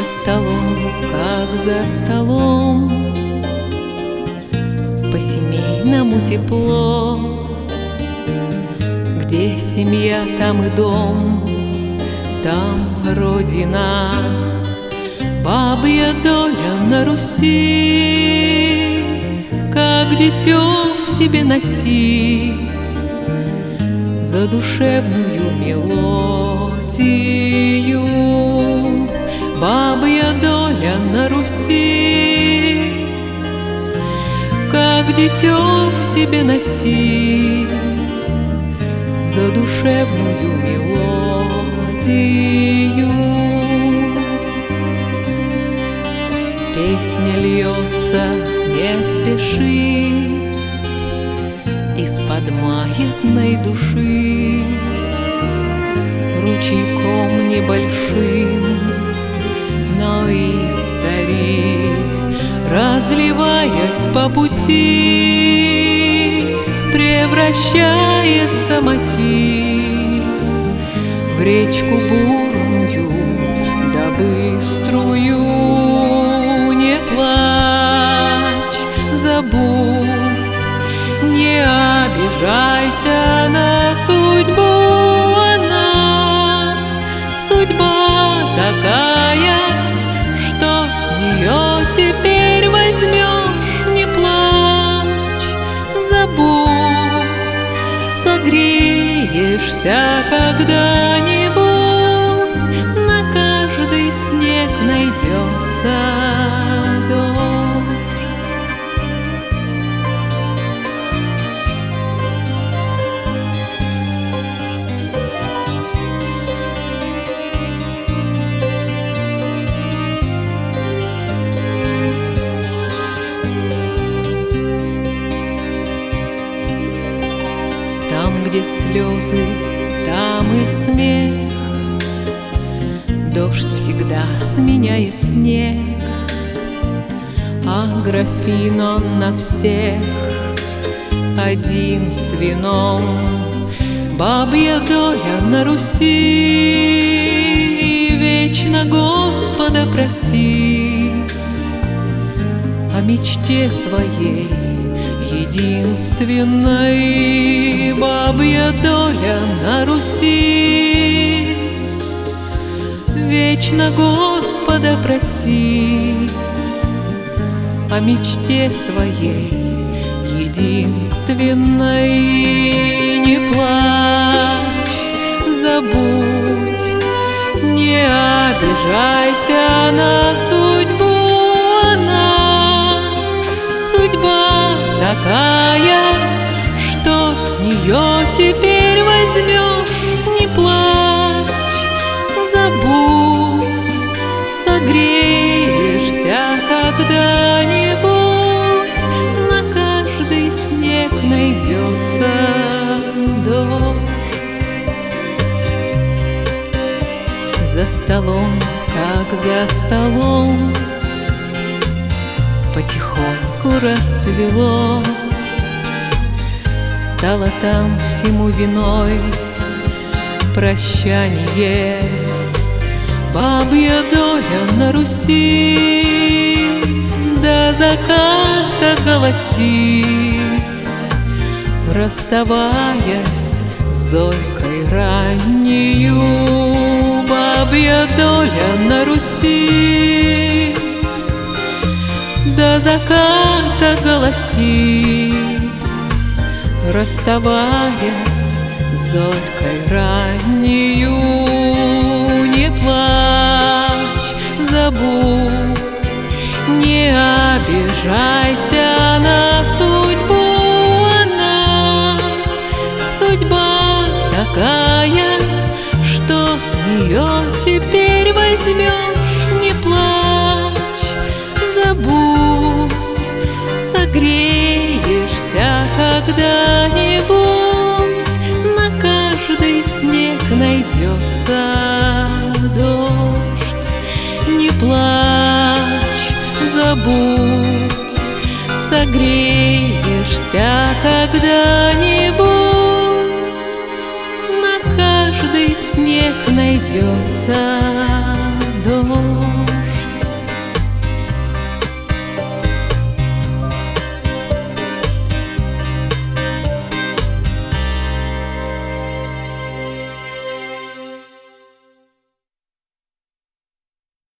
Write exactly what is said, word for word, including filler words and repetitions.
столом, как за столом, по-семейному тепло. Где семья, там и дом, там родина. Бабья доля на Руси, как дитё в себе носить задушевную мелодию. Бабья доля на Руси, как дитё в себе носить задушевную мелодию. Песня льется, не спеши, из-под маятной души, ручейком небольшим, но истори, разливаясь по пути, превращается мотив в речку бурную да быструю. Не плачь, забудь, не обижайся на судьбу. Она, судьба такая, что с нее теперь возьмешь. Не плачь, забудь, согреешься когда-нибудь. На каждый снег найдется дождь. Там, где слезы, там и смех, дождь всегда сменяет снег, а графин он на всех один с вином. Бабья доля на Руси, вечно Господа просить о мечте своей единственной. Бабья доля на Руси, вечно Господа просить о мечте своей единственной. Не плачь, забудь, не обижайся на судьбу. Она, судьба такая, что с нее теперь возьмешь. Не плачь, забудь, согреешься когда-нибудь. На каждый снег найдется дождь. За столом, как за столом, потихоньку расцвело. Стало там всему виной прощание. Бабья доля на Руси до заката голосить, расставаясь с зорькой раннею. Бабья доля на Руси до заката голосить, расставаясь с зорькой раннею. Не плачь, забудь, не обижайся на судьбу. Она, судьба такая, что с нее теперь возьмешь. Не плачь, забудь, согреешься когда-нибудь. На каждый снег найдется дождь. Не плачь, забудь, согреешься когда-нибудь. На каждый снег найдется